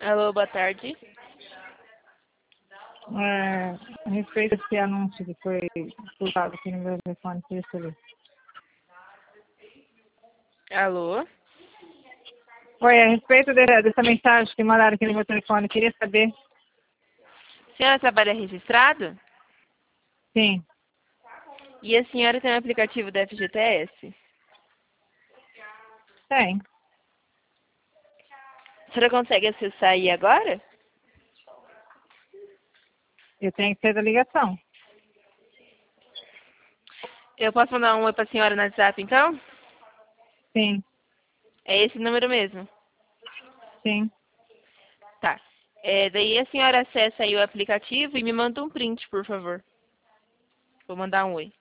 Alô, boa tarde. A respeito desse anúncio que foi publicado aqui no meu telefone, queria saber. Alô? Oi, a respeito dessa mensagem que mandaram aqui no meu telefone, queria saber. A senhora trabalha registrado? Sim, E a senhora tem um aplicativo da FGTS? tem. A senhora consegue acessar aí agora? Eu tenho que ter da ligação. Eu posso mandar um oi pra senhora no WhatsApp, então? Sim, É esse número mesmo? sim. Tá. Daí a senhora acessa aí o aplicativo e me manda um print, por favor. Vou mandar um oi.